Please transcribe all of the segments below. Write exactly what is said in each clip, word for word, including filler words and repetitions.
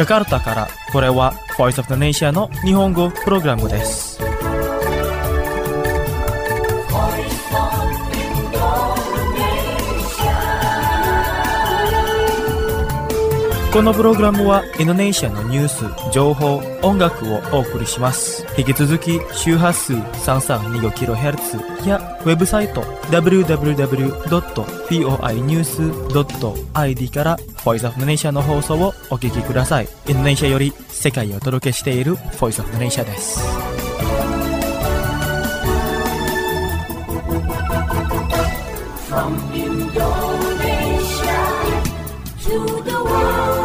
ジャカルタからこれは Voice of the Nation の日本語プログラムです。このプログラムはインドネシアのニュース、情報、音楽をお送りします。引き続き周波数 さんさんにごキロヘルツ やウェブサイト ダブリューダブリューダブリュードットフォーアイニュースドットアイディー から Voice of the Nation の放送をお聞きください。インドネシアより世界をお届けしている Voice of the Nation です。 From Indonesia to the world.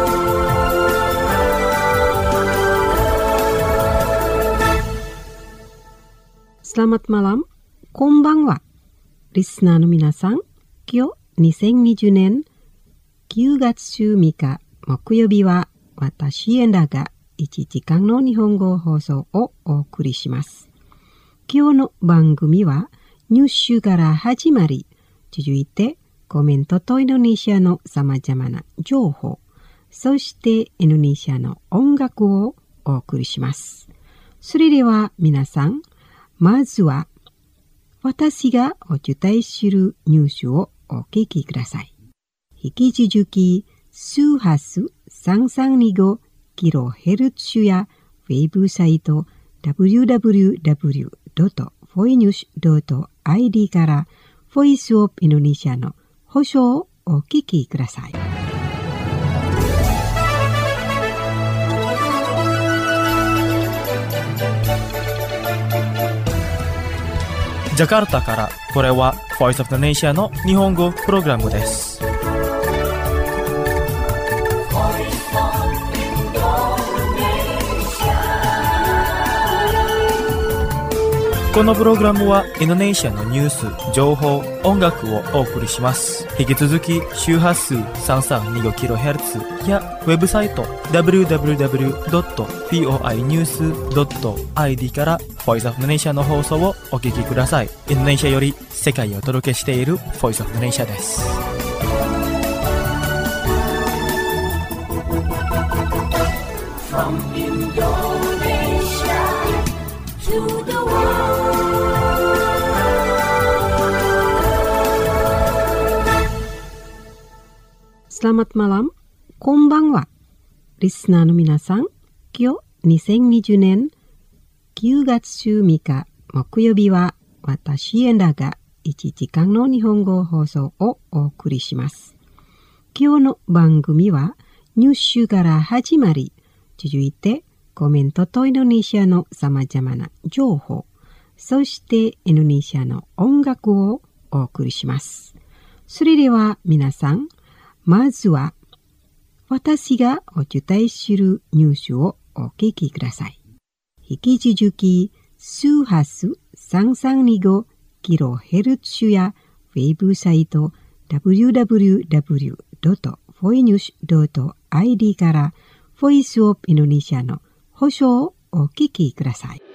Selamat malam, こんばんは。リスナーの皆さん、今日にせんにじゅうねんきゅうがつじゅうみっか木曜日は私エンダがいちじかんの日本語放送をお送りします。今日の番組はニュースから始まり、続いてコメントとインドネシアの様々な情報、そしてインドネシアの音楽をお送りします。それでは皆さん、まずは私がお伝えするニュースをお聞きください。引き続き周波数 さんさんにごキロヘルツ やウェブサイト ダブリューダブリューダブリュードットフォーニュースドットアイディー からボイスオブインドネシアの放送をお聞きください。 ジャカルタからこれは Voice of the Nation の日本語プログラムです。このプログラムはインドネシアのニュース、情報、音楽をお送りします。引き続き周波数 さんさんにごキロヘルツ やウェブサイト ダブリューダブリューダブリュードットフォーアイニュースドットアイディー から Voice of the Nation の放送をお聞きください。インドネシアより世界をお届けしている Voice of the Nation です。 From Indonesia to the world. Selamat malam, こんばんは。リスナーの皆さん、今日にせんにじゅうねんきゅうがつじゅうみっか木曜日は私エンダがいちじかんの日本語放送をお送りします。今日の番組はニュースから始まり、続いてコメントとインドネシアの様々な情報、そしてインドネシアの音楽をお送りします。それでは皆さん、まずは私がお伝えするニュースをお聞きください。引き続き周波数 さんさんにごキロヘルツ やウェブサイト ダブリューダブリューダブリュードットフォーニュースドットアイディー からボイスオブインドネシアの放送をお聞きください。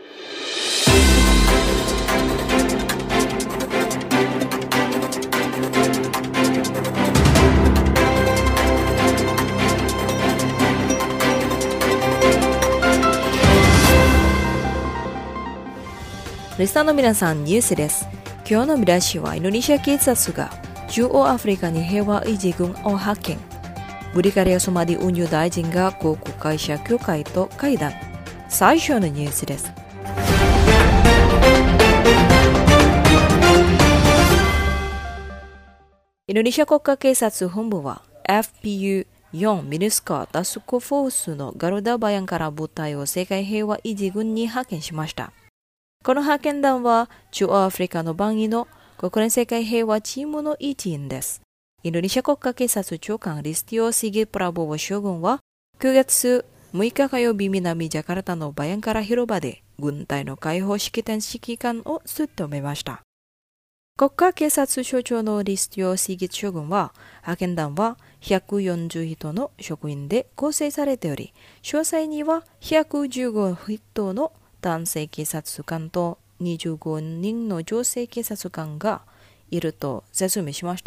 リスナーの皆さん、ニュースです。今日の見出しはインドネシア警察が中央アフリカに平和維持軍を派遣。ブリガリア・ソマディ運輸大臣が航空会社協会と会談。最初のニュースです。インドネシア国家警察本部は エフピーユーフォー ミニスカータスクフォースのガルダバヤンから部隊を世界平和維持軍に派遣しました。この派遣団は中央アフリカの番組の国連世界平和チームの一員です。インドネシア国家警察長官リスティオ・シギ・プラボー将軍はくがつむいか火曜日南ジャカルタのバヤンカラ広場で軍隊の解放式典指揮官を務めました。国家警察署長のリスティオ・シギ将軍は派遣団はひゃくよんじゅうにんの職員で構成されており、詳細にはひゃくじゅうごにんの男性警察官とにじゅうごにんの女性警察官がいると説明しました。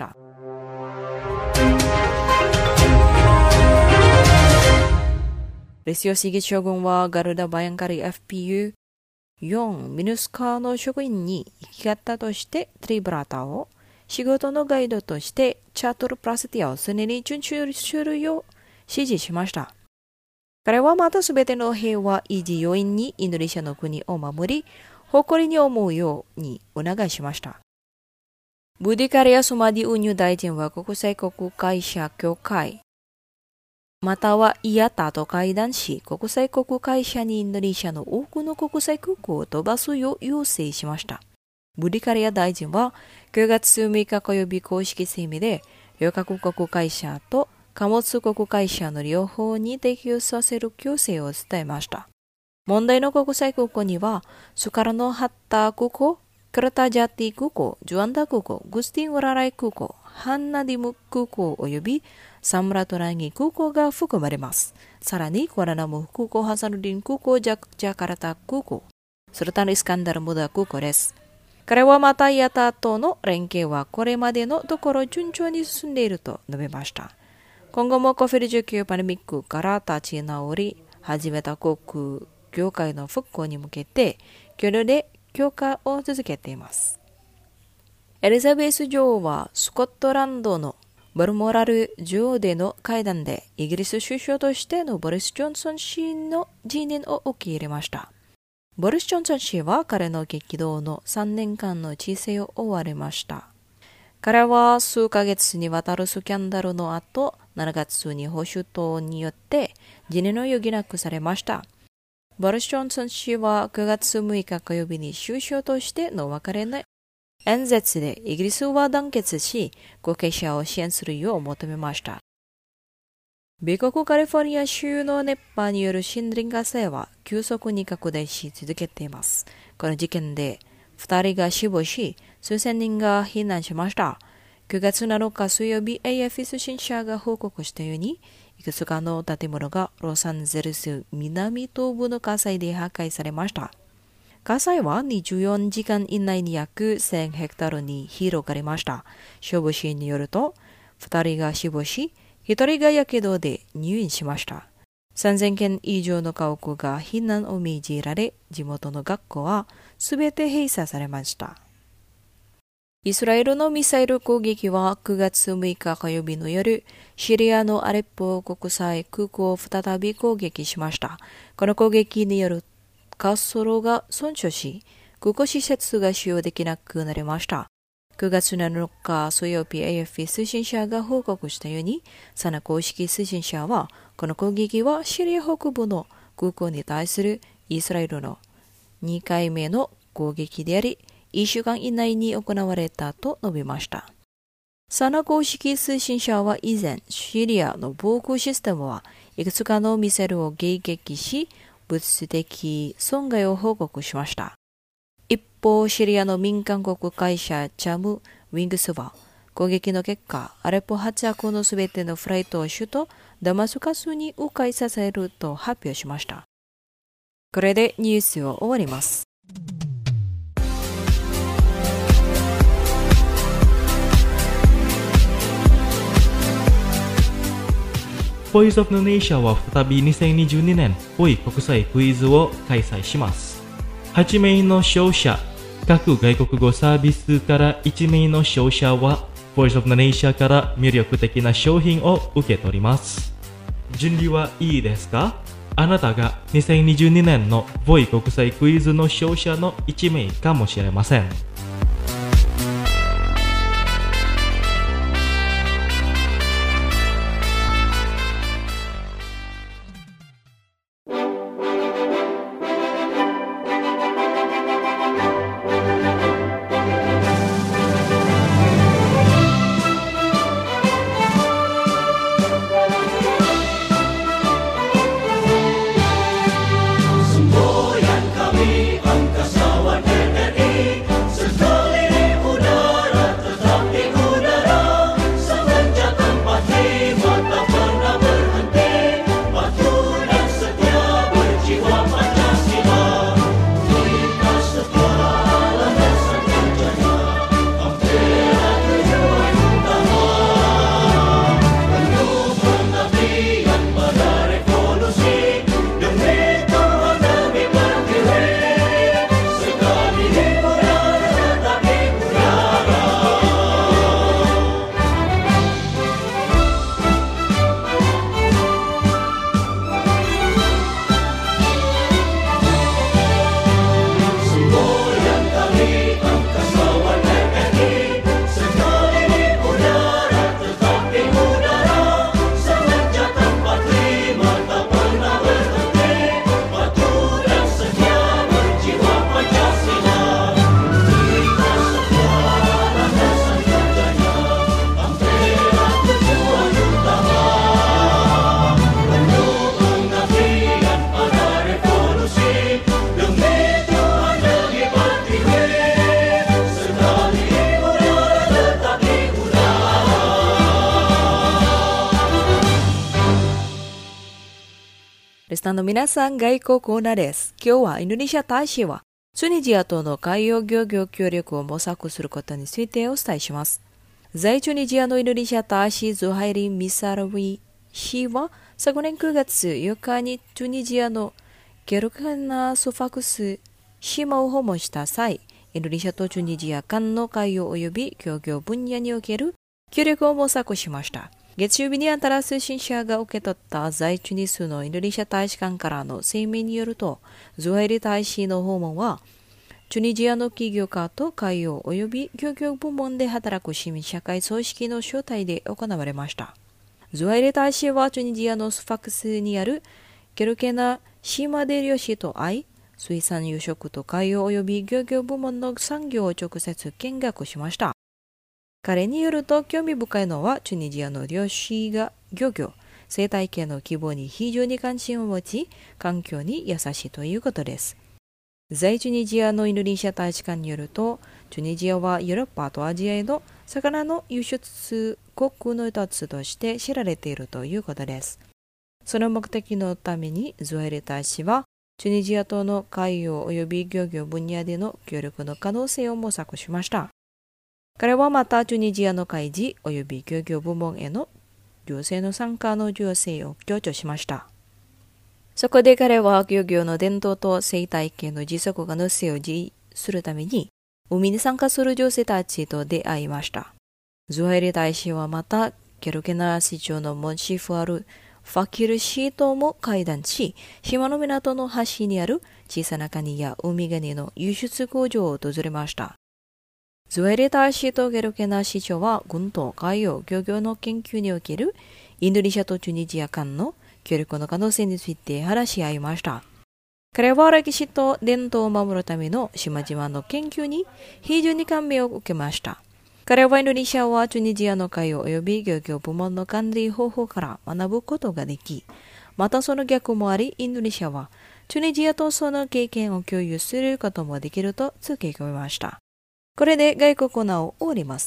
レスヨシゲ将軍はガルダバヤンカリ エフピーユーよん ミヌスカの職員に生き方としてトリブラタを、仕事のガイドとしてチャートルプラスティアを常に遵守するよう指示しました。彼はまたすべての平和維持要員にインドネシアの国を守り、誇りに思うように促しました。ブディカリア・ソマディ・ウニュ大臣は国際航空会社協会、またはイアタと会談し、国際航空会社にインドネシアの多くの国際空港を飛ばすよう要請しました。ブディカリア大臣はくがつむいか火曜日公式声明で、旅客航空会社と貨物航空会社の両方に適用させる強制を伝えました。問題の国際空港には、スカラノハッタ空港、クラタジャティ空港、ジュアンダ空港、グスティンウラライ空港、ハンナディム空港及びサムラトランギ空港が含まれます。さらに、クアラナム空港、ハサヌディン空港、ジャジャカルタ空港、スルタン・イスカンダル・ムダ空港です。彼はまたイアタとの連携はこれまでのところ順調に進んでいると述べました。今後もコビドじゅうきゅう パンデミックから立ち直り始めた航空業界の復興に向けて協力で強化を続けています。エリザベス女王はスコットランドのバルモラル女王での会談でイギリス首相としてのボリス・ジョンソン氏の辞任を受け入れました。ボリス・ジョンソン氏は彼の激動のさんねんかんの治世を終わりました。彼は数ヶ月にわたるスキャンダルの後、しちがつに保守党によって辞任を余儀なくされました。ボリス・ジョンソン氏はくがつむいか火曜日に首相としての別れの演説でイギリスは団結し、後継者を支援するよう求めました。米国カリフォルニア州の熱波による森林火災は急速に拡大し続けています。この事件でふたりが死亡し、数千人が避難しました。くがつなのか水曜日、エーエフ 通信社が報告したように、いくつかの建物がロサンゼルス南東部の火災で破壊されました。火災はにじゅうよじかん以内に約せんヘクタールに広がりました。消防士によると、ふたりが死亡し、ひとりがやけどで入院しました。さんぜんけん以上の家屋が避難を命じられ、地元の学校はすべて閉鎖されました。イスラエルのミサイル攻撃はくがつむいか火曜日の夜、シリアのアレッポ国際空港を再び攻撃しました。この攻撃による滑走路が損傷し、空港施設が使用できなくなりました。くがつなのか水曜日 エーエフ 通信社が報告したように、サナ公式通信社は、この攻撃はシリア北部の空港に対するイスラエルのにかいめの攻撃であり、いっしゅうかん以内に行われたと述べました。サナ公式通信社は以前、シリアの防空システムはいくつかのミサイルを迎撃し、物的損害を報告しました。一方、シリアの民間航空会社チャム・ウィングスは、攻撃の結果、アレポ発着のすべてのフライトを首都ダマスカスに迂回させると発表しました。これでニュースを終わります。 ボイスオブインドネシアは再びにせんにじゅうにねんボイ国際クイズを開催します。はちめいの勝者、各外国語サービスからいちめいの勝者は、ボイスオブインドネシアから魅力的な商品を受け取ります。準備はいいですか？あなたがにせんにじゅうにねんのボイ国際クイズの勝者のいちめいかもしれません。 Semboyan kami angkasa リスナーの皆さん、外交コーナーです。今日はインドネシア大使はチュニジアとの海洋漁業協力を模索することについてお伝えします。在チュニジアのインドネシア大使ズハイリ・ミサラウィ氏は昨年くがつよっかにチュニジアのケルカナソファクス島を訪問した際、インドネシアとチュニジア間の海洋及び漁業分野における協力を模索しました。月曜日にアンタラ通信社が受け取った在チュニスのインドネシア大使館からの声明によると、ズハイリ大使の訪問はチュニジアの起業家と海洋及び漁業部門で働く市民社会組織の招待で行われました。ズハイリ大使はチュニジアのスファクスにあるケルケナ島で漁師と会い、水産養殖と海洋及び漁業部門の産業を直接見学しました。彼によると興味深いのはチュニジアの漁師が漁業、生態系の規模に非常に関心を持ち、環境に優しいということです。在チュニジアのインドネシア大使館によると、チュニジアはヨーロッパとアジアへの魚の輸出国の一つとして知られているということです。その目的のためにズハイリ大使は、チュニジアとの海洋及び漁業分野での協力の可能性を模索しました。彼はまたチュニジアの海事及び漁業部門への女性の参加の重要性を強調しました。そこで彼は漁業の伝統と生態系の持続可能性を維持するために海に参加する女性たちと出会いました。ズハイリ大使はまたケルケナ市長の門司府あるファキル市とも会談し、島の港の端にある小さなカニやウミガニの輸出工場を訪れました。ズハイリ大使とケルケナ市長は軍と海洋漁業の研究におけるインドネシアとチュニジア間の協力の可能性について話し合いました。彼は歴史と伝統を守るための島々の研究に非常に感銘を受けました。彼はインドネシアはチュニジアの海洋及び漁業部門の管理方法から学ぶことができ、またその逆もあり、インドネシアはチュニジアとその経験を共有することもできると付け加えました。これで外国コーナーを終わります。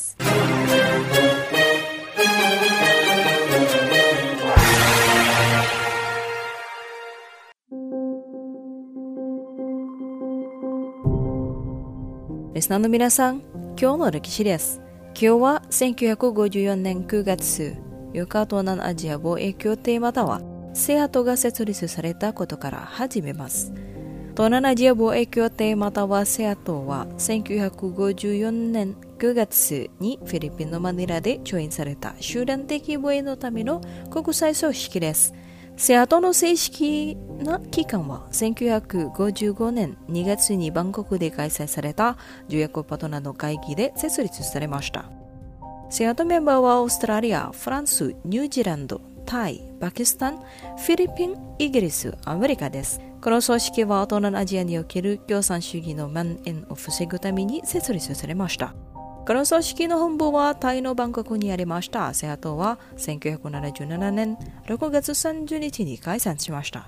リスナーの皆さん、今日の歴史です。今日はせんきゅうひゃくごじゅうよねんくがつよっか東南アジア貿易協定またはセアトが設立されたことから始めます。東南アジア貿易協定またはセアトはせんきゅうひゃくごじゅうよねんくがつにフィリピンのマニラで調印された集団的防衛のための国際組織です。セアトの正式な期間はせんきゅうひゃくごじゅうごねんにがつにバンコクで開催された条約パートナーの会議で設立されました。セアトメンバーはオーストラリア、フランス、ニュージーランド、タイ、パキスタン、フィリピン、イギリス、アメリカです。この組織は東南アジアにおける共産主義の蔓延を防ぐために設立されました。この組織の本部はタイのバンコクにありました。セアトはせんきゅうひゃくななじゅうななねんろくがつさんじゅうにちに解散しました。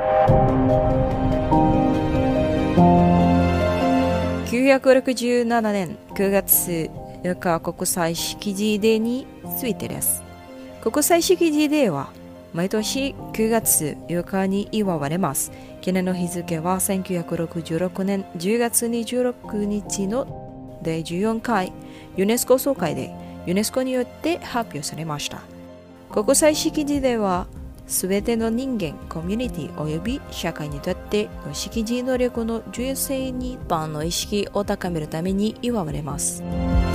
きゅうひゃくろくじゅうななねんくがつよっか国際識字デーについてです。国際識字デーは毎年くがつよっかに祝われます。記念の日付はせんきゅうひゃくろくじゅうろくねんじゅうがつにじゅうろくにちのだいじゅうよんかいユネスコ総会でユネスコによって発表されました。国際識字デーはすべての人間、コミュニティおよび社会にとっての識字能力の重要性に一般の意識を高めるために祝われます。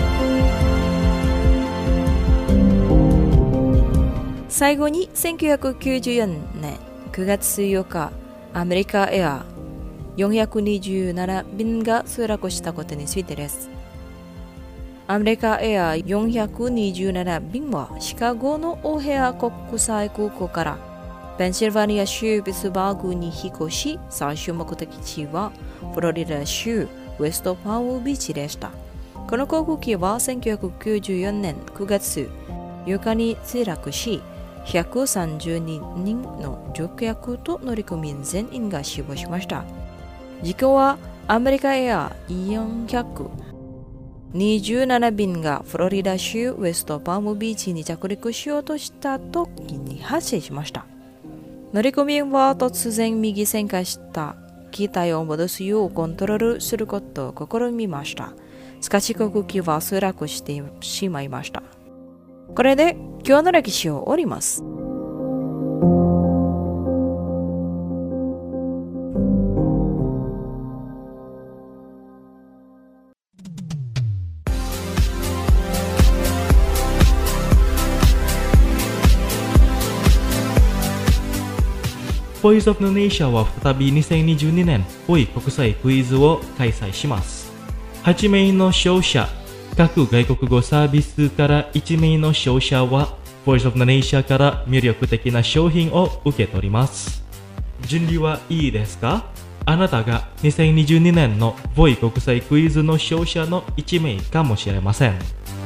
最後にせんきゅうひゃくきゅうじゅうよねんくがつよっか、アメリカエアよんひゃくにじゅうななびんが墜落したことについてです。アメリカエアよんひゃくにじゅうななびんはシカゴのオヘア国際空港からペンシルバニア州ピッツバーグに引っ越し、最終目的地はフロリダ州ウェストパウムビーチでした。この航空機はせんきゅうひゃくきゅうじゅうよねんくがつよっかに墜落し、ひゃくさんじゅうににんの乗客と乗組員全員が死亡しました。事故はアメリカエアよんひゃくにじゅうななびんがフロリダ州ウェストパームビーチに着陸しようとした時に発生しました。 乗組員は突然右旋回した機体を戻すようコントロールすることを試みました。しかし航空機は墜落してしまいました。これで今日の歴史を終わります。 ボイスオブネーションは再びにせんにじゅうにねんボイ国際クイズを開催します。はちめいの勝者、各外国語サービスからいちめいの勝者はボイスオブネーションから魅力的な商品を受け取ります。準備はいいですか？あなたがにせんにじゅうにねんのボイ国際クイズの勝者のいちめいかもしれません。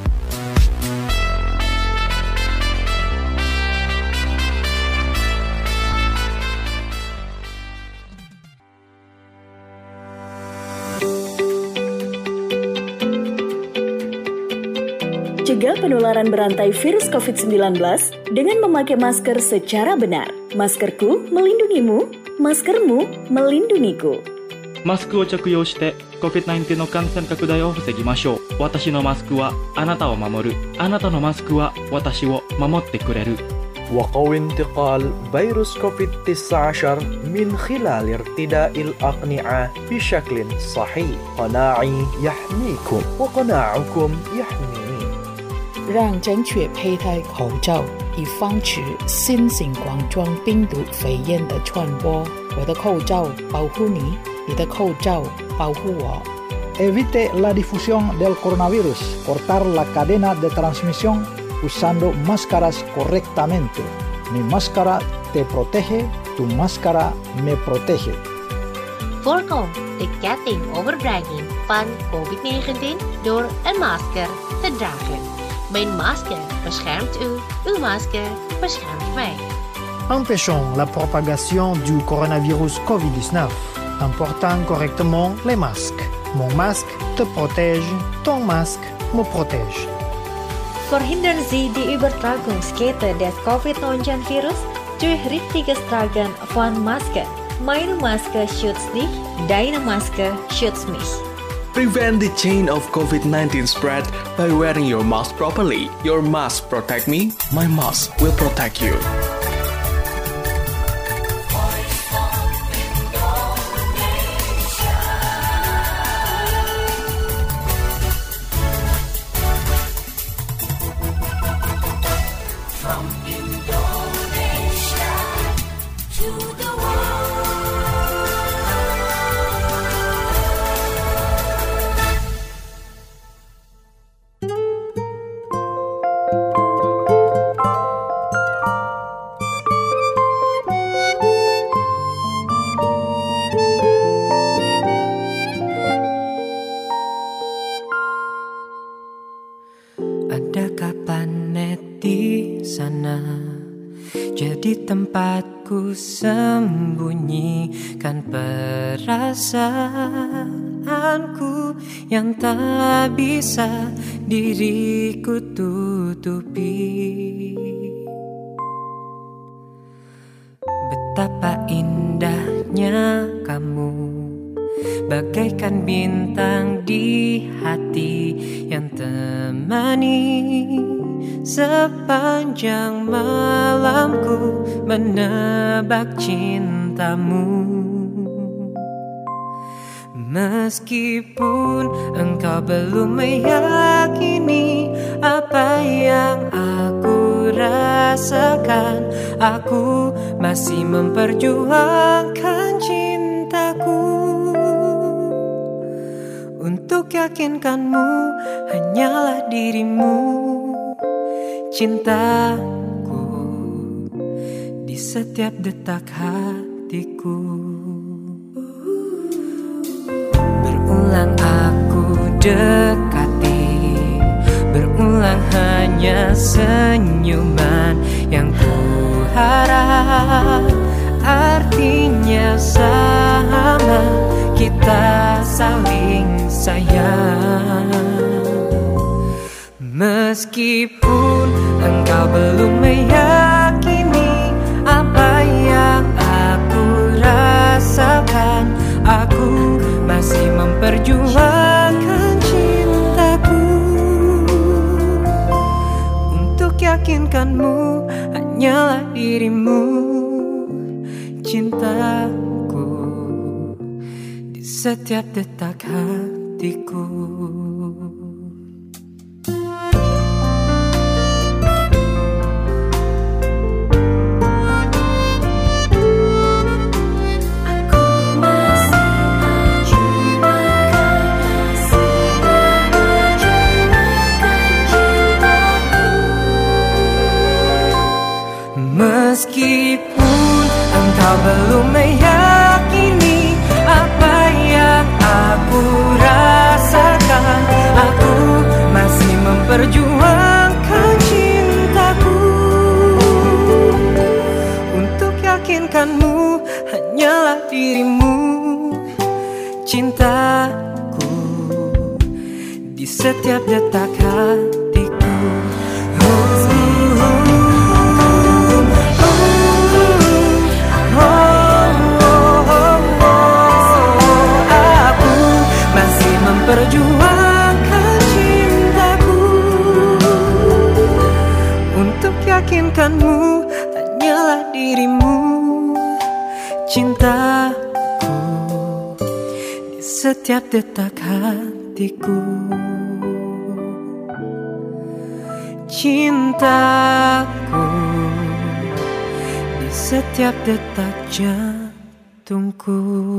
Cegah penularan berantai virus covid sembilan belas dengan memakai masker secara benar. Maskerku melindungimu, maskermu melindungiku. マスクを着用して コビッドナインティーン の感染拡大を防ぎましょう。私のマスクはあなたを守る。あなたのマスクは私を守ってくれる。 وقوي انتقال فيروس كوفيد تسعة عشر من خلال ارتداء الأقنعة بشكل صحيح. قناعي يحميكم وقناعكم يحميني. 让正确佩戴口罩，以防止新型冠状病毒肺炎的传播。我的口罩保护你，你的口罩保护我。 Evite la difusión del coronavirus. Cortar la cadena de transmisión usando máscaras correctamente. Mi máscara te protege, tu máscara me protege. Voorkom de ketting overdraging van covid negentien door een masker te dragen. Mijn masker beschermt u, uw masker beschermt mij. Empêchons la propagation du coronavirus covid dix-neuf en portant correctement les masques. Mon masque te protège, ton masque me protège. Verhindern Sie die Übertragungskette des covid neunzehn virus durch richtiges Tragen von Maske. Meine Maske schützt dich, deine Maske schützt mich. Prevent the chain of covid nineteen spread by wearing your mask properly. Your mask protect me, my mask will protect you. From Indonesia to the world. Adakah planet di sana jadi tempatku sembunyikan perasaanku yang tak bisa diriku tutupi. Betapa indahnya kamu, bagaikan bintang di hati yang temani sepanjang malamku menebak cintamu. Meskipun engkau belum meyakini apa yang aku rasakan, aku masih memperjuangkan cintaku. Untuk yakinkanmu hanyalah dirimu, cintaku di setiap detak hatiku. Berulang aku dekati, berulang hanya senyuman yang ku harap artinya sama, kita saling sayang. Meskipun engkau belum meyakini apa yang rasakan, aku masih memperjuangkan cintaku. Untuk yakinkanmu hanyalah dirimu, cintaku di setiap detak hatiku. Meskipun engkau belum meyakini apa yang aku rasakan, aku masih memperjuangkan cintaku. Untuk yakinkanmu hanyalah dirimu, cintaku di setiap detak hatiku. Perjuangkan cintaku. Untuk yakinkanmu hanyalah dirimu, cintaku di setiap detak hatiku. Cintaku di setiap detak jantungku.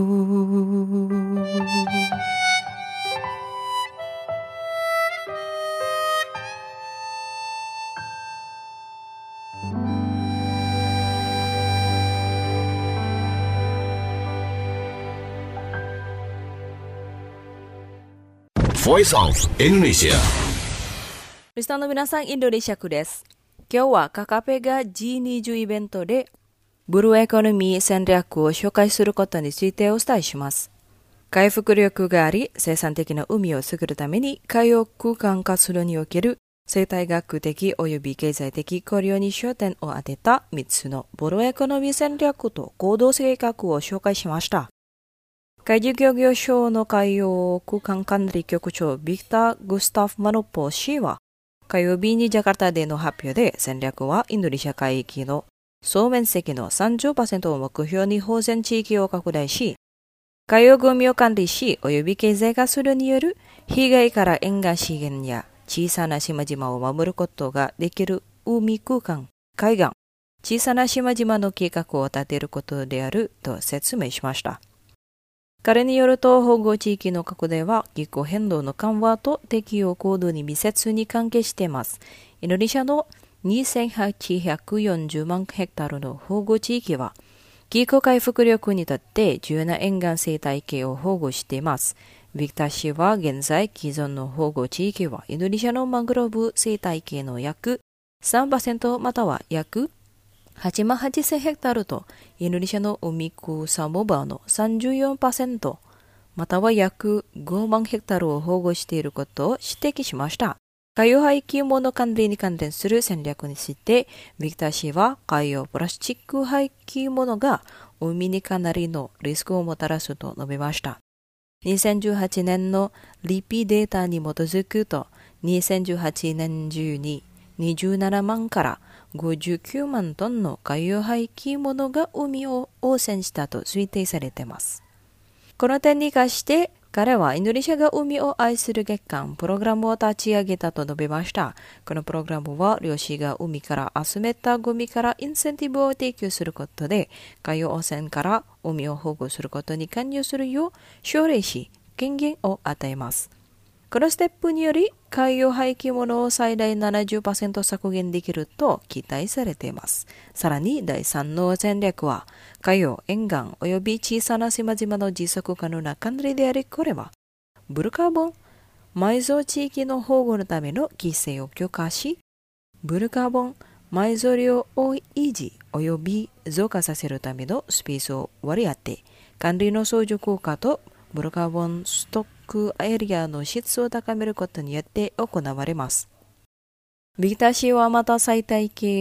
Voice of Indonesia。 リスナーの皆さん、インドネシア区です。今日はカカペが ジーにじゅう イベントでブルーエコノミー戦略を紹介することについてお伝えします。回復力があり、生産的な海を作るために海洋空間活動における生態学的及び経済的交流に焦点を当てたみっつのブルーエコノミー戦略と行動計画を紹介しました。海事漁業省の海洋空間管理局長ビクター・グスタフ・マノポ氏は火曜日にジャカルタでの発表で、戦略はインドネシア海域の総面積の さんじゅっパーセント を目標に保全地域を拡大し、海洋ゴミを管理し及び経済活動による被害から沿岸資源や小さな島々を守ることができる海空間、海岸、小さな島々の計画を立てることであると説明しました。彼によると、保護地域の拡大は気候変動の緩和と適応行動に密接に関係しています。インドネシアのにせんはっぴゃくよんじゅうまんヘクタールの保護地域は、気候回復力にとって重要な沿岸生態系を保護しています。ビクター氏は現在、既存の保護地域はインドネシアのマングローブ生態系の約 さんパーセント または約はちまんはっせんヘクタールと、インドネシアの海草モバの さんじゅうよんパーセント または約ごまんヘクタールを保護していることを指摘しました。海洋廃棄物管理に関連する戦略について、ビクター氏は海洋プラスチック廃棄物が海にかなりのリスクをもたらすと述べました。にせんじゅうはちねんのリピデータに基づくと、にせんじゅうはちねん中ににじゅうななまんからごじゅうきゅうまんトンの海洋廃棄物が海を汚染したと推定されています。この点に関して彼はインドネシアが海を愛する月間プログラムを立ち上げたと述べました。このプログラムは漁師が海から集めたゴミからインセンティブを提供することで、海洋汚染から海を保護することに関与するよう奨励し、権限を与えます。このステップにより海洋廃棄物を最大 ななじゅっパーセント 削減できると期待されています。さらにだいさんの戦略は海洋沿岸及び小さな島々の持続可能な管理であり、これはブルーカーボン埋蔵地域の保護のための規制を強化し、ブルーカーボン埋蔵量を維持及び増加させるためのスペースを割り当て、管理の相乗効果とブルーカーボンストックエリアの質を高めることによって行われます。ビクター氏はまた生態系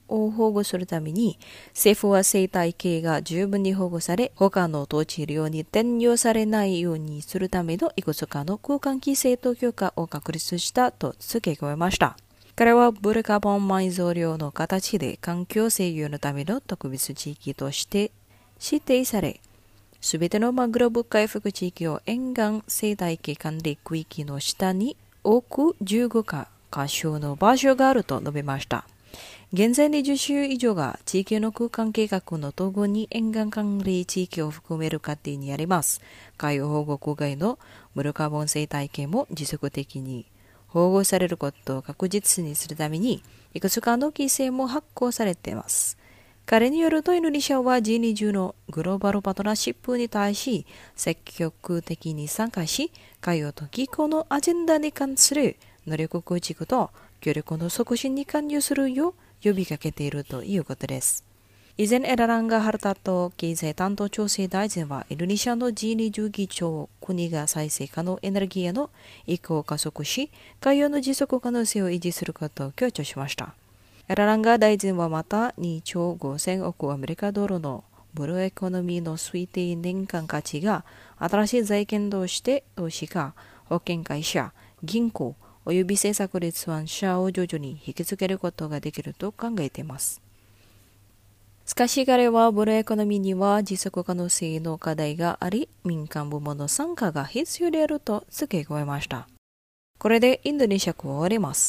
を保護するために、政府は生態系が十分に保護され、他の土地利用に転用されないようにするためのいくつかの空間規制と許可を確立したと付け加えました。彼はブルカーボン埋蔵量の形で環境制御のための特別地域として指定され、すべてのマングローブ回復地域を沿岸生態系管理区域の下に置くじゅうごかしょの場所があると述べました。現在にじゅっしゅ以上が地域の空間計画の統合に沿岸管理地域を含める過程にあります。海洋保護区外のブルカーボン生態系も持続的に保護されることを確実にするために、いくつかの規制も発行されています。彼によるとインドネシアは ジーにじゅう のグローバルパートナーシップに対し積極的に参加し、海洋と気候のアジェンダに関する能力構築と協力の促進に関与するよう呼びかけているということです。以前、エラランガ・ハルタト経済担当調整大臣は、インドネシアの ジーにじゅう 議長国が再生可能エネルギーへの移行を加速し、海洋の持続可能性を維持することを強調しました。エラランガ大臣はまたにちょうごせんおくアメリカドルのブルーエコノミーの推定年間価値が新しい財源として投資家、保険会社、銀行および政策立案者を徐々に引きつけることができると考えています。しかし彼はブルーエコノミーには持続可能性の課題があり、民間部門の参加が必要であると付け加えました。これでインドネシア語を終わります。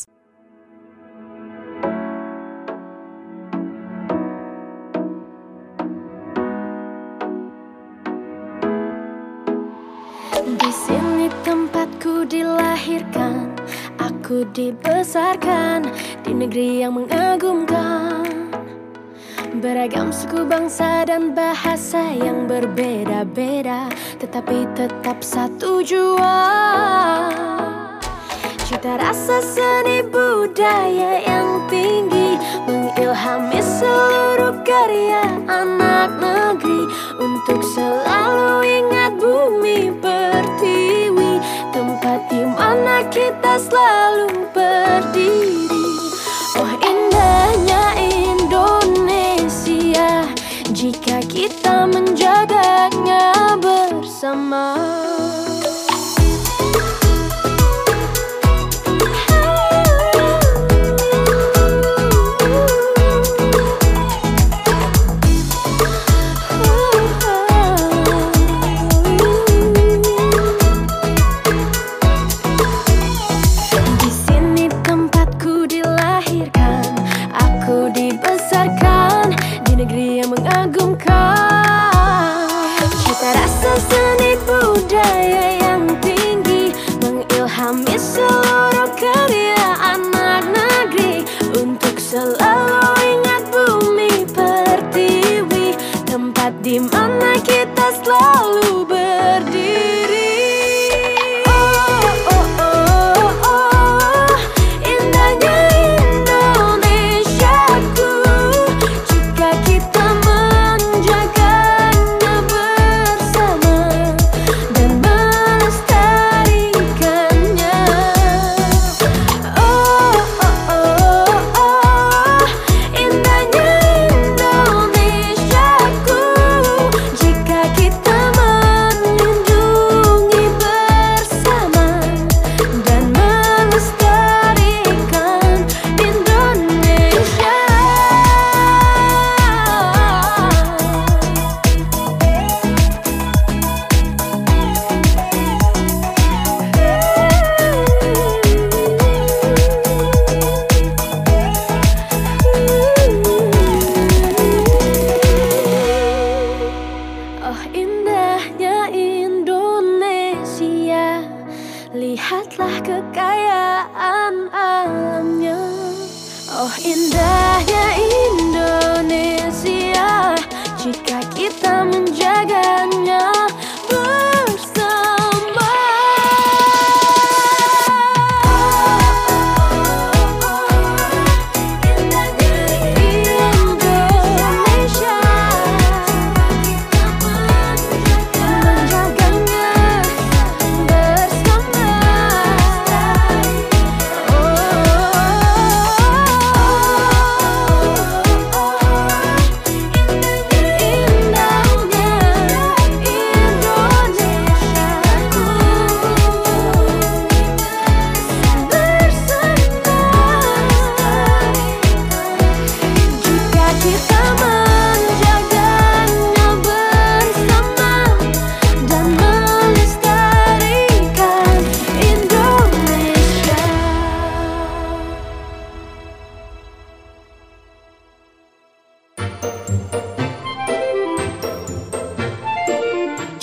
Di sini tempatku dilahirkan, aku dibesarkan di negeri yang mengagumkan. Beragam suku bangsa dan bahasa yang berbeda-beda, tetapi tetap satu jua. Cita rasa seni budaya yang tinggi mengilhami seluruh karya anak negeri untuk selalu ingat bumi pertiwi, tempat di mana kita selalu berdiri. Oh indahnya Indonesia jika kita menjaganya bersama.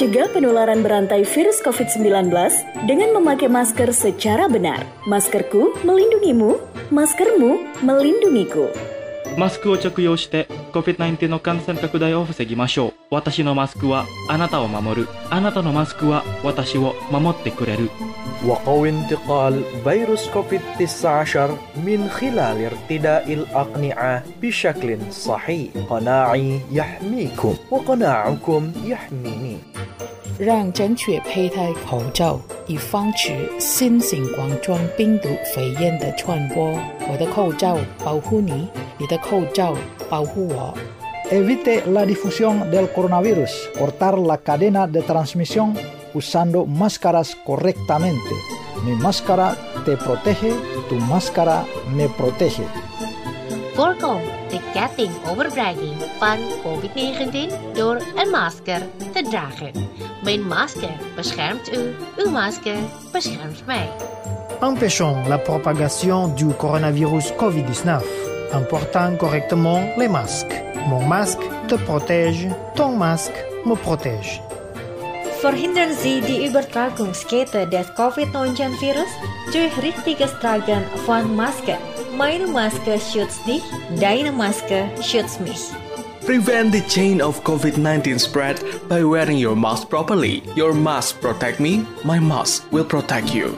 mencegah penularan berantai virus covid sembilan belas dengan memakai masker secara benar. Maskerku melindungimu, maskermu melindungiku. マスクを着用して コビッドナインティーン の感染拡大を防ぎましょう。私のマスクはあなたを守る。あなたのマスクは私を守ってくれる。 وقوي انتقال فيروس كوفيد تسعة عشر من خلال ارتداء الأقنعة بشكل صحيح. قناعي يحميكم وقناعكم يحميني. 让正确佩戴口罩，以防止新型冠状病毒肺炎的传播。我的口罩保护你，你的口罩保护我。 Evite la difusión del coronavirus. Cortar la cadena de transmisión usando máscaras correctamente. Mi máscara te protege, tu máscara me protege. Voorkom de ketting overdraging van covid negentien door een masker te dragen. Mijn masker beschermt u, uw masker beschermt mij. Empêchons la propagation du coronavirus covid dix-neuf en portant correctement les masques. Mon masque te protège, ton masque me protège. Verhindern Sie die Übertragungskette des covid neunzehn Virus durch richtiges Tragen von Maske. Meine Maske schützt dich, deine Maske schützt mich. Prevent the chain of covid nineteen spread by wearing your mask properly. Your mask protect me, my mask will protect you.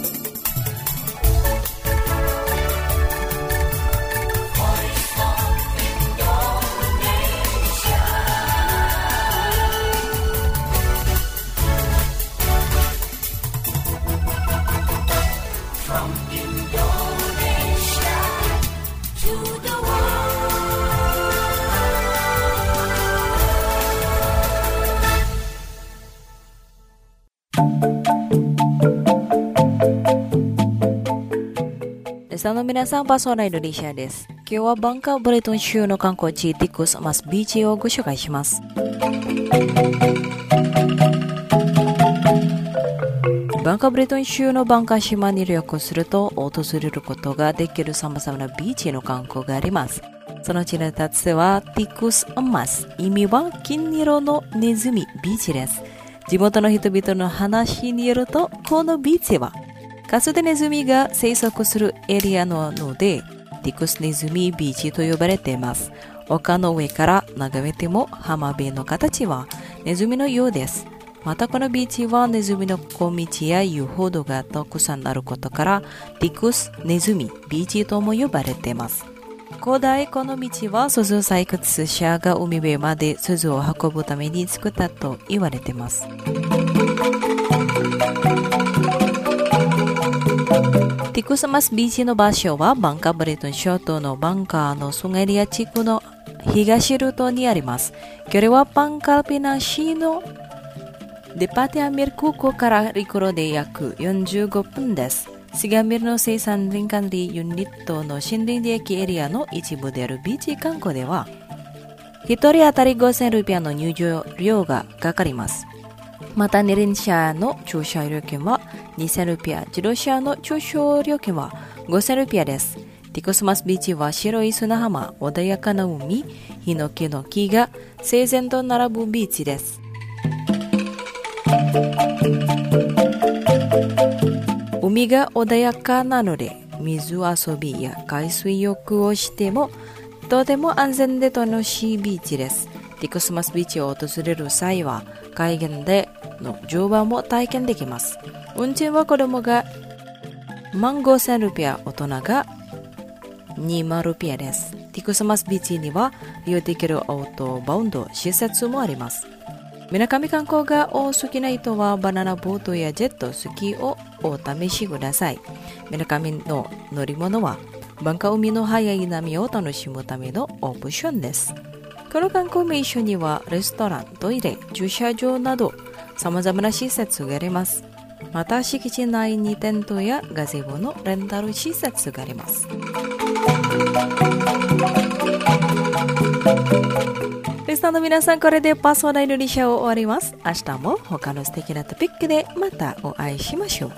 Listenerの皆さん、パーソナインドリシャです。今日はバンカーブレトン州の観光地ティクスマスビーチをご紹介します。バンカーブレトン州のバンカー島に旅行すると訪れることができる様々なビーチの観光があります。そのうちの二つはティクスマス、意味は金色のネズミビーチです。地元の人々の話によると、このビーチはかつてネズミが生息するエリアなので、ティクスネズミビーチと呼ばれています。丘の上から眺めても浜辺の形はネズミのようです。またこのビーチはネズミの小道や遊歩道がたくさんあることから、ティクスネズミビーチとも呼ばれています。古代この道は鈴採掘者が海辺まで鈴を運ぶために作ったと言われています。ティクスマスビーチの場所はバンカーブレトン諸島のバンカーのソンエリア地区の東ルートにあります。距離はバンカーピナ市のデパティアミル空港から陸路で約よんじゅうごふんです。シガミルの生産林管理ユニットの森林利益エリアの一部であるビーチ観光では、ひとり当たりごせんルピアの入場料がかかります。また二輪車の駐車料金はにせんルピア、自動車の駐車料金はごせんルピアです。ティクスマスビーチは白い砂浜、穏やかな海、ヒノキの木が整然と並ぶビーチです。海が穏やかなので、水遊びや海水浴をしてもとても安全で楽しいビーチです。ティクスマスビーチを訪れる際は海岸での乗馬も体験できます。運賃は子供がまんごせんルピア、大人がにまんルピアです。ティクスマスビーチには利用できるアウトバウンド施設もあります。水上観光がお好きな人はバナナボートやジェットスキーをお試しください。水上の乗り物はバンカー海の速い波を楽しむためのオプションです。この観光名所にはレストラン、トイレ、駐車場など様々な施設があります。また敷地内にテントやガゼボのレンタル施設があります。リスナーの皆さん、これでパスワードイルリシャを終わります。明日も他の素敵なトピックでまたお会いしましょう。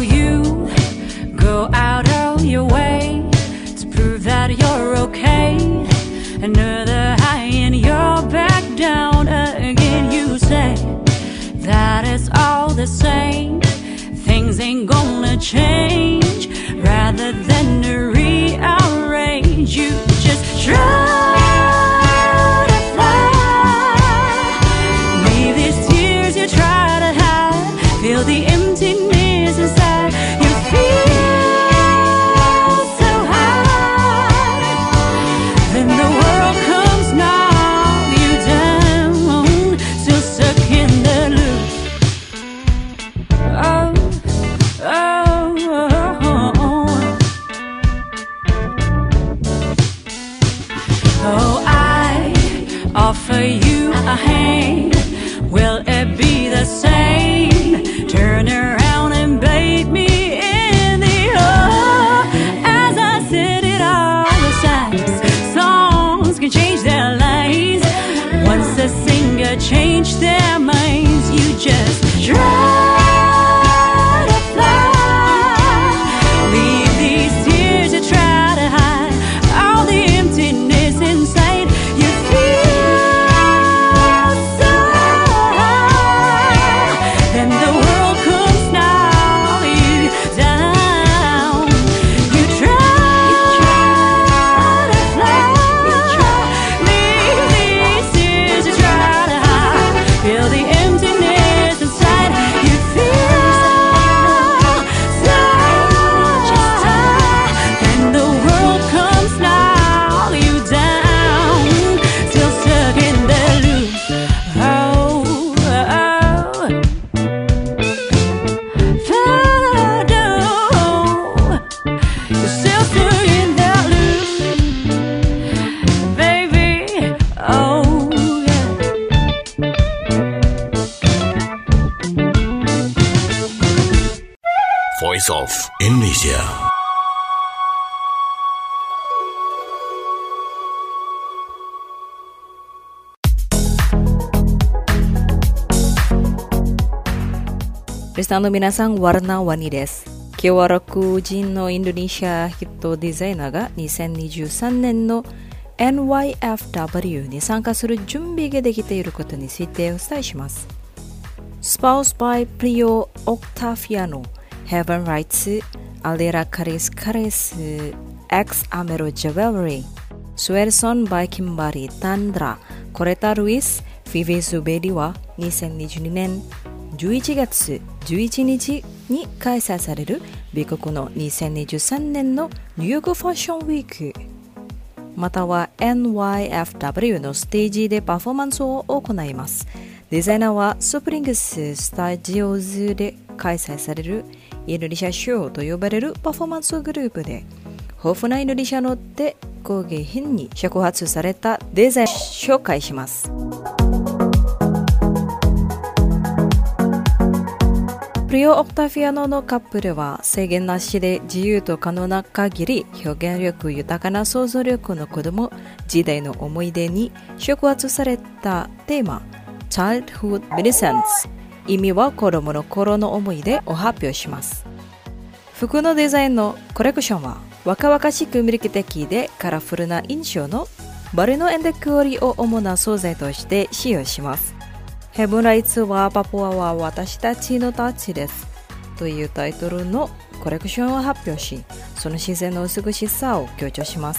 you go out of your way to prove that you're okay. Another high and you're back down again. You say that it's all the same, things ain't gonna change. Rather than to rearrange, you just try to fly. Leave these tears you try to hide, feel the emptiness inside. You feel so high, then the world comes knock you down, still stuck in the loop. Oh, oh, oh, oh, I offer you a hand, will it be the same? Turn around and bait me in the oh, as I said it all the times. Songs can change their lines, once a singer changed their minds. You just try to fly, leave these tears you try to hide, all the emptiness inside. You feel so high, then the world comes knock you down. You try to fly, leave these tears you try to hide, feel the emptiness inside. You feel so high, then the world comes knock you down, still stuck in the loop. Oh, oh, you're still stuck in that loop, baby. Oh, yeah. Voice of Indonesia. Listenerの皆さん、warna-warniです。今日はろくじんのインドネシアヒットデザイナーがにせんにじゅうさんねんの エヌワイエフダブリュー に参加する準備ができていることについてお伝えします。Spoused by Prio Octaviano, Heaven Writes, Alera Caris Caris, Ex Amero Jewelry, Swerson by Kimbari Tandra, Coretta Ruiz, Vivi Zubedi はにせんにじゅうにねんじゅういちがつじゅういちにちに開催される米国のにせんにじゅうさんねんのニューヨークファッションウィークまたは エヌワイエフダブリュー のステージでパフォーマンスを行います。デザイナーはスプリングススタジオズで開催されるインドネシアショーと呼ばれるパフォーマンスグループで豊富なインドネシアの手工芸品に触発されたデザインを紹介します。プリオ・オクタフィアノのカップルは制限なしで自由と可能な限り表現力豊かな想像力の子供時代の思い出に触発されたテーマ Childhood Reminiscence 意味は子供の頃の思い出を発表します。服のデザインのコレクションは若々しく魅力的でカラフルな印象のバルのエンデクオリを主な素材として使用します。ヘブンライツはパプアは私たちのタッチですというタイトルのコレクションを発表し、その自然の美しさを強調します。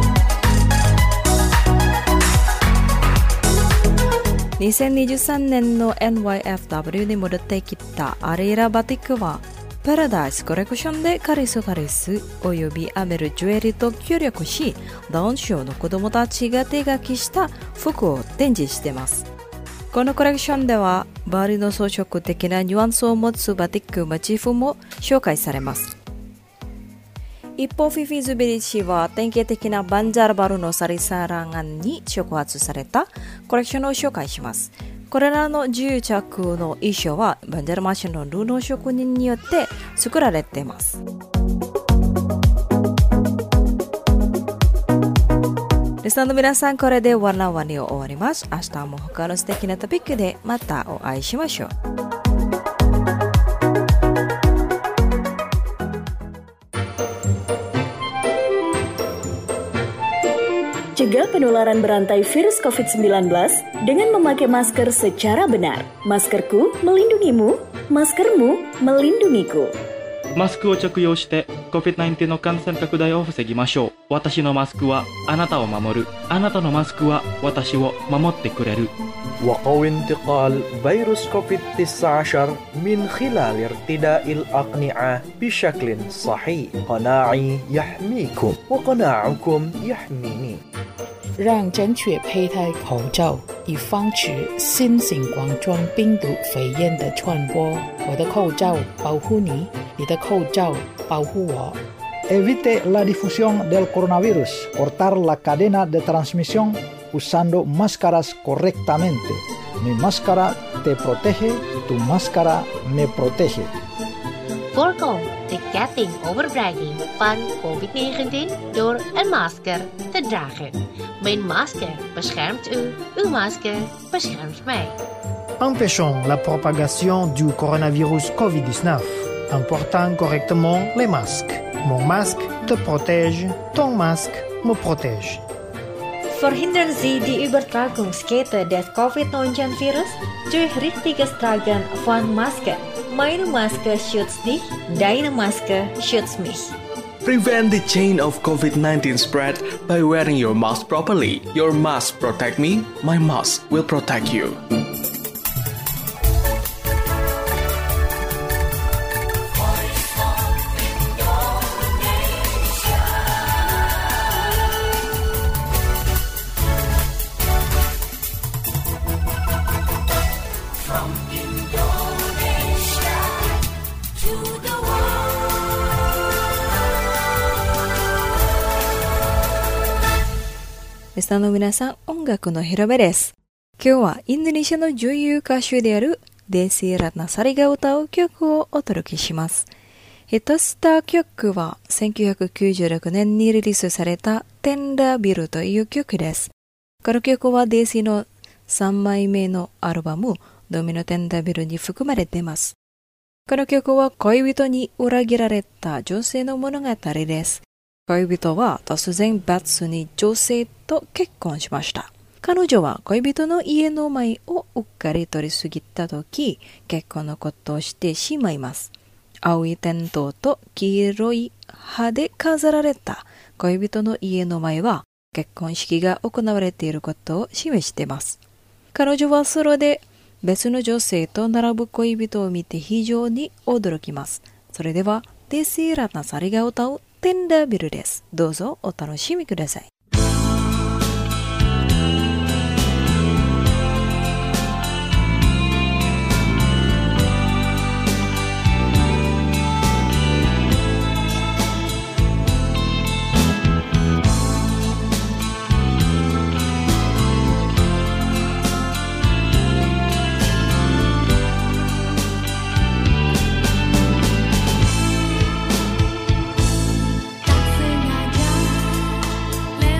にせんにじゅうさんねんの エヌワイエフダブリュー に戻ってきたアレイラバティックはパラダイスコレクションでカリスカリスおよびアメルジュエリーと協力し、ダウン症の子供たちが手書きした服を展示しています。このコレクションではバリの装飾的なニュアンスを持つバティックモチーフも紹介されます。一方フィフィズビリ氏は典型的なバンジャーバルのサリサラン案に触発されたコレクションを紹介します。これらのじゅう着の衣装はバンジャーマシンの布職人によって作られています。リスナーの皆さん、これでワナワニを終わります。明日も他の素敵なトピックでまたお会いしましょう。 mencegah penularan berantai virus covid sembilan belas dengan memakai masker secara benar. Maskerku melindungimu, maskermu melindungiku. マスクを着用して コビッドナインティーン の感染拡大を防ぎましょう。私のマスクはあなたを守る。あなたのマスクは私を守ってくれる。 وقوي انتقال فيروس كوفيد تسعة عشر من خلال ارتداء الأقنعة بشكل صحيح. قناعي يحميكم وقناعكم يحميني. 让正确佩戴口罩，以防止新型冠状病毒肺炎的传播。我的口罩保护你，你的口罩保护我。 Evite la difusión del coronavirus. Cortar la cadena de transmisión usando máscaras correctamente. Mi máscara te protege, tu máscara me protege. Voorkom de ketting overdraging van covid negentien door een masker te dragen. Mijn masker beschermt u, uw masker beschermt mij. Empêchons la propagation du coronavirus covid dix-neuf en portant correctement les masques. Mon masque te protège, ton masque me protège. Verhindern Sie die Übertragungskette des covid neunzehn Virus durch richtiges Tragen von Maske. Meine Maske schützt dich, deine Maske schützt mich. Prevent the chain of covid nineteen spread by wearing your mask properly. Your mask protect me, my mask will protect you. To the world. リスナーの皆さん、音楽の広めです。今日はインドネシアの女優歌手であるデーシー・ラトナサリが歌う曲をお届けします。ヒットした曲はせんきゅうひゃくきゅうじゅうろくねんにリリースされたテンダービルという曲です。この曲はデーシーのさんまいめのアルバムドミノテンダービルに含まれています。この曲は恋人に裏切られた女性の物語です。恋人は突然別に女性と結婚しました。彼女は恋人の家の前をうっかり通り過ぎたとき、結婚のことをしてしまいます。青いテントと黄色い葉で飾られた恋人の家の前は結婚式が行われていることを示しています。彼女はソロで別の女性と並ぶ恋人を見て非常に驚きます。それではデーシー・ラトナサリが歌うテンダービルです。どうぞお楽しみください。 Let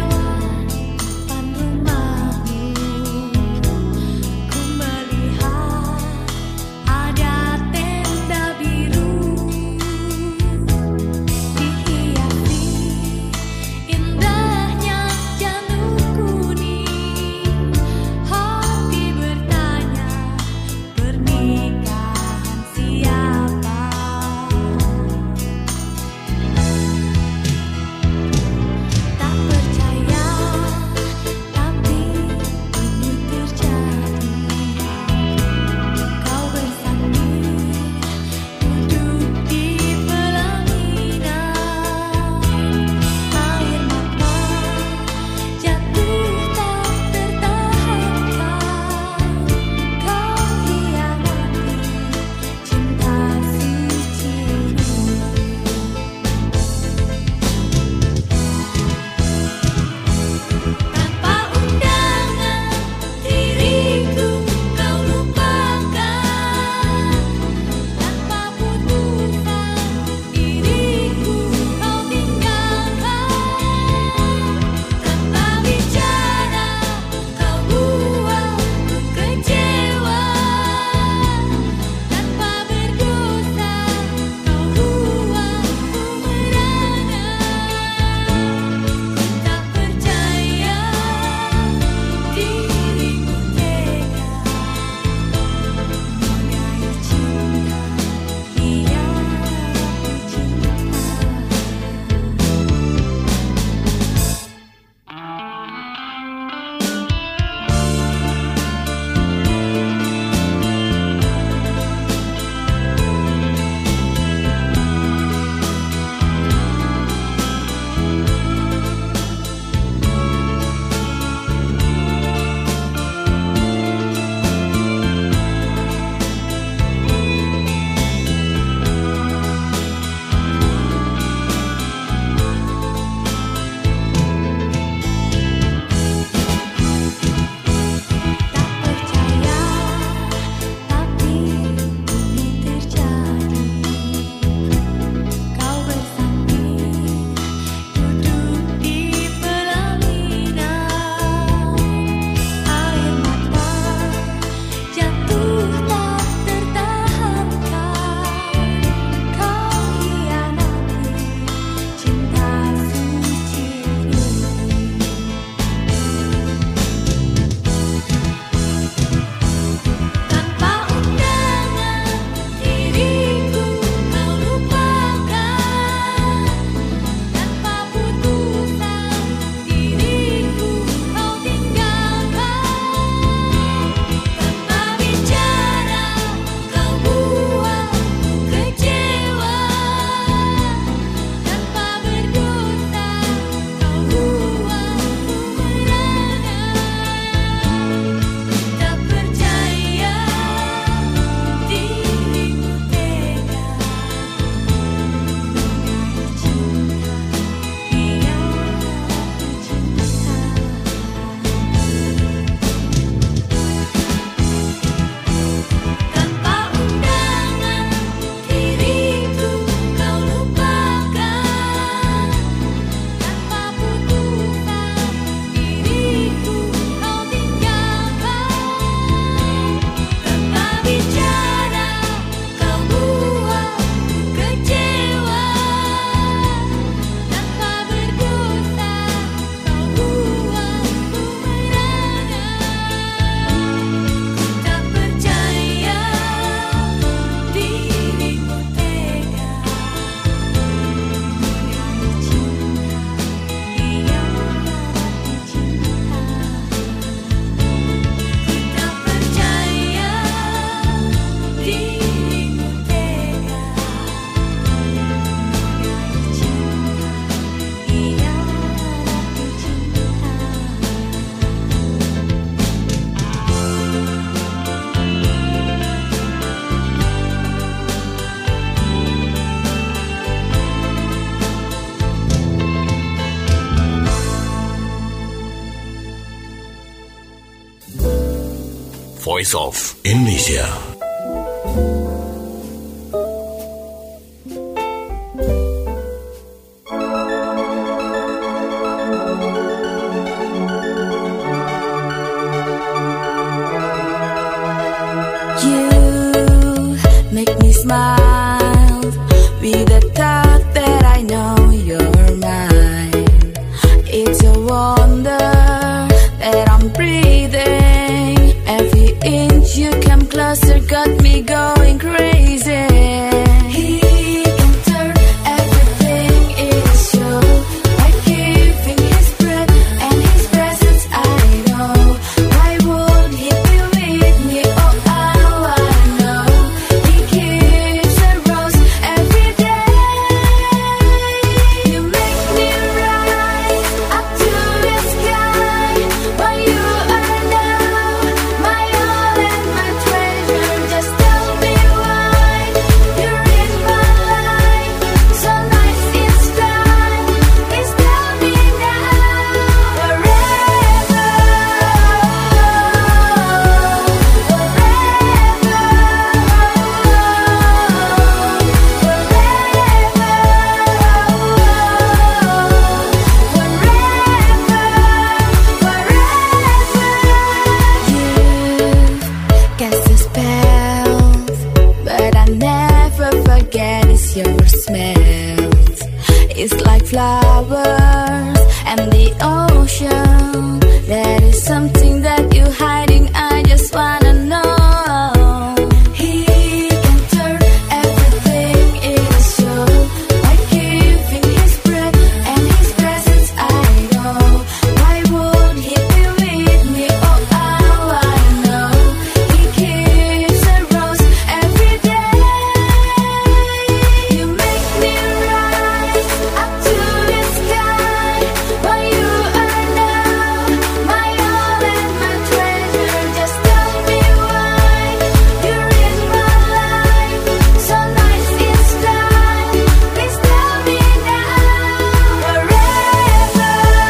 Voice of Indonesia. You make me smile with the thought that I know you're mine. It's a wonder that I'm breathing. Every inch you come closer got me going crazy. He can turn everything into by giving his breath and his presence. I know. Why would he be with me? Oh, how I know. He gives a rose every day. You make me rise up to the sky. Why you are now my all and my treasure. Just tell me why you're in my life. So nice it's time. Please tell me now. Forever, cast a spell, but I never forget it's your smells. It's like flowers and the ocean. There is something that you're hiding. I just wanna know. He can turn everything into by giving his breath and his presence. I know. Why would he be with me? Oh, how I know. He gives a rose every day. You make me rise up to the sky. Why you are now my all and my treasure. Just tell me why you're in my life. So nice it's time. Please tell me now. Forever,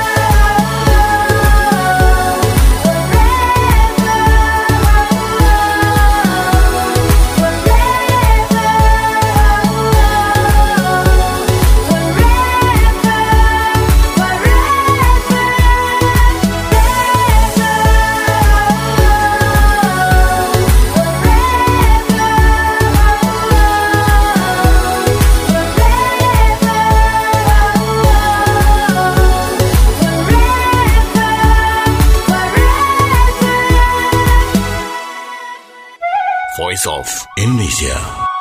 Voice of Indonesia.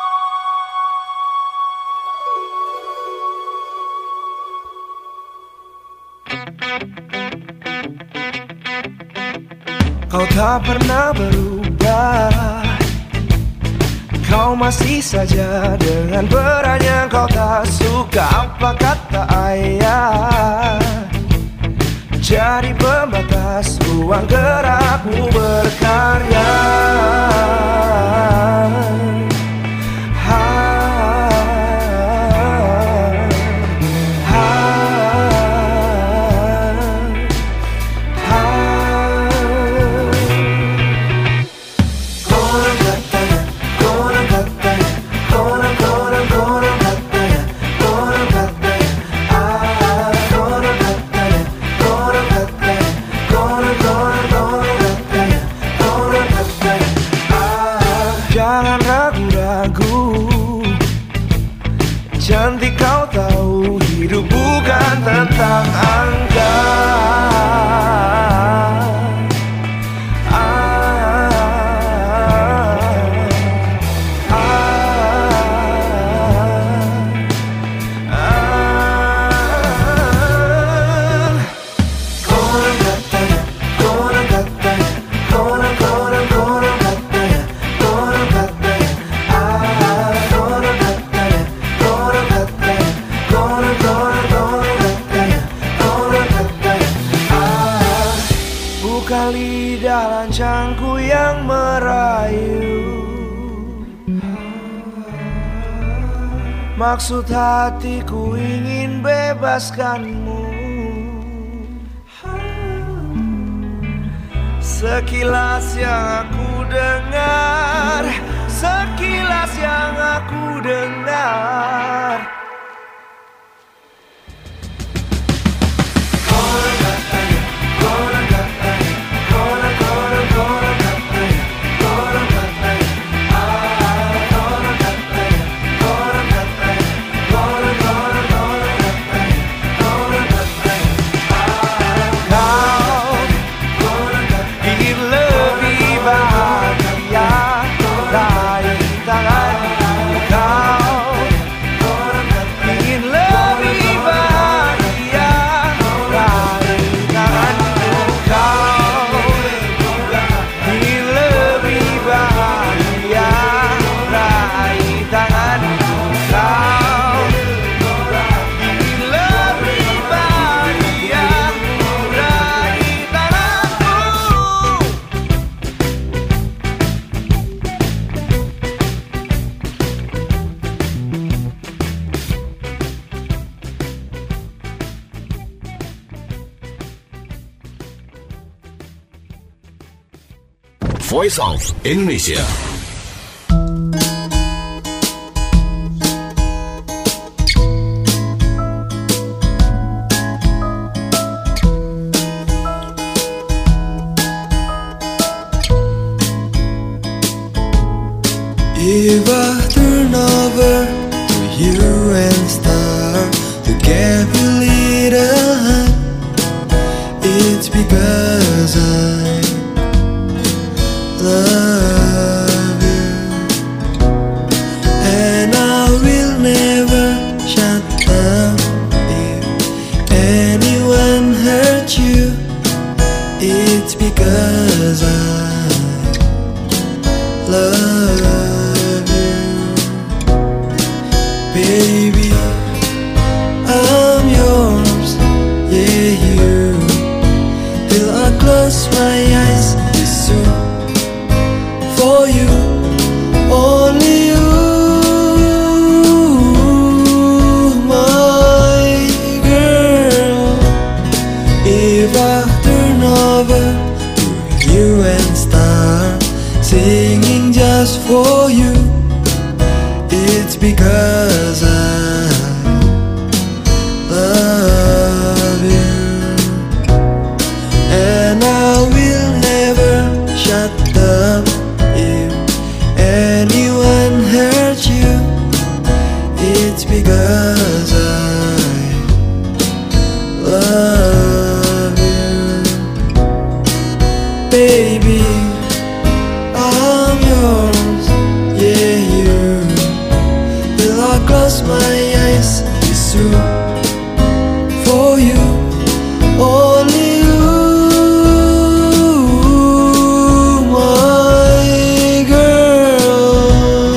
Kau tak pernah berubah. Kau masih saja dengan beratnya. Kau tak suka apa kata ayah. Jadi pembatas ruang gerakmu berkarya. Jangan ragu-ragu, cantik kau tahu hidup bukan tentang angka. Lidah lancangku yang merayu, maksud hatiku ingin bebaskanmu. Sekilas yang aku dengar, sekilas yang aku dengar. Voice of Indonesia. If I turn over to you and start to give you little hand, it's because I love you, and I will never shut up if anyone hurt you. It's because I love you, baby. I'm yours, yeah, you. Till I close my eyes, it's true. For you, only you, my girl. If I turn over to you and start singing just for you, it's because I love you, and I will never shut up if anyone hurt you. It's because I love you, baby. I'm yours, yeah, you. Till I close my eyes, it's true. For you, only you, my girl.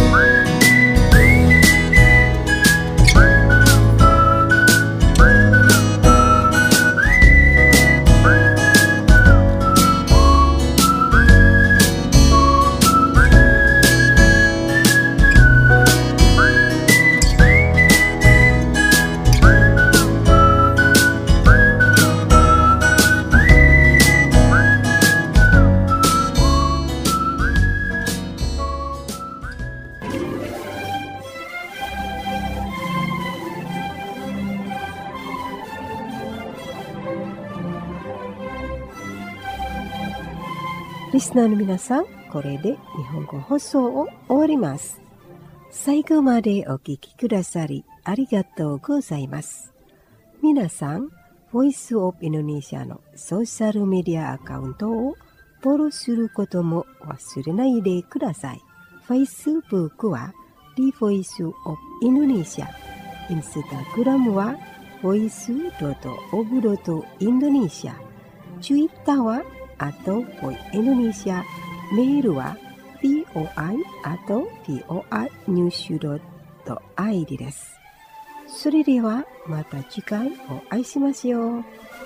リスナーの皆さん、これで日本語放送を終わります。最後までお聞きくださりありがとうございます。皆さん、Voice of Indonesia のソーシャルメディアアカウントをフォローすることも忘れないでください。Facebook は The Voice of Indonesia、Instagram は ボイスドットオブドットインドネシア、Twitter はアットボイインドネシア、メールは ボイ アット ボイニュース ドットアイディー です。それではまた次回お会いしましょう。